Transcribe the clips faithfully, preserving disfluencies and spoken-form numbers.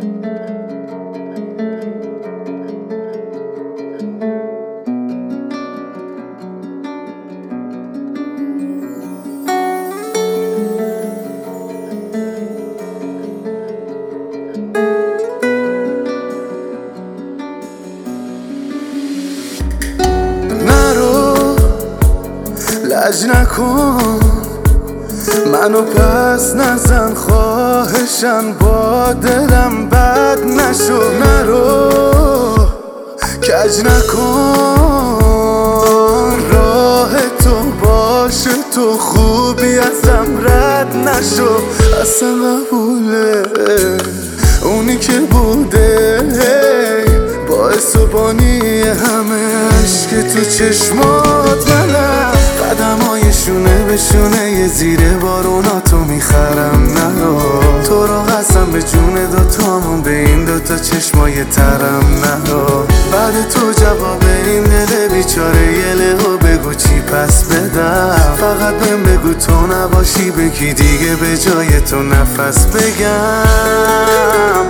لج نکن منو پس نزن، خواهشن با دلم بد نشو. نرو کج نکن، راه تو باشه تو خوبی ازم رد نشو. اصلا قبوله اونی که بوده باعث و بانی همه عشق تو چشمات منم. قدمای شونه به شونه یه زیر بارونا تو میخرم. نرو تو رو قسم به جون دوتامون به این دوتا چشمای ترم. نرو بعد تو جواب این دل بیچاره یه لهو بگو چی پس بدم. فقط بهم بگو تو نباشی بگی دیگه به جای تو نفس بگم.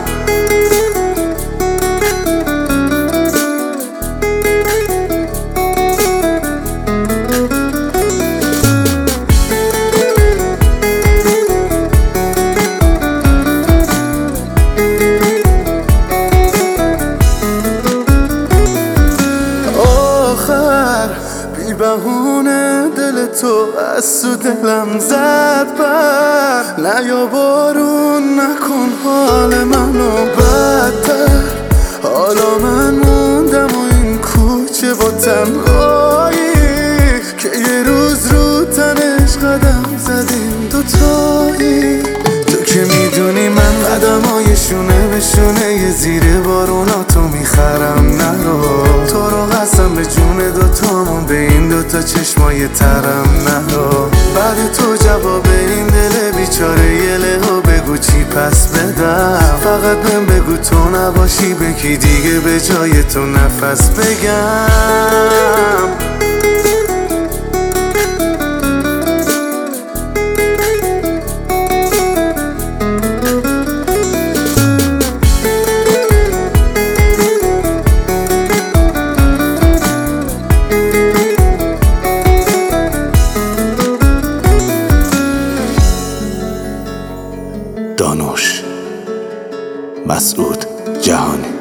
بی بهونه دل تو از تو دلم زد بر. نیا بارون نکن حال منو بدتر. حالا من موندم و این کوچه با تنهایی که یه روز رو تنش قدم زدیم دوتایی. تو که میدونی من قدمای شونه به شونه یه زیر بارونا تو میخرم. نرو تو رو قسم به جون دوتامون به این دوتا چشمای ترم. نرو بعد تو جواب این دل بیچاره یه لهو بگو چی پس بدم. فقط بهم بگو تو نباشی بگی دیگه به جای تو نفس بگم. دانوش مسعود جهانی.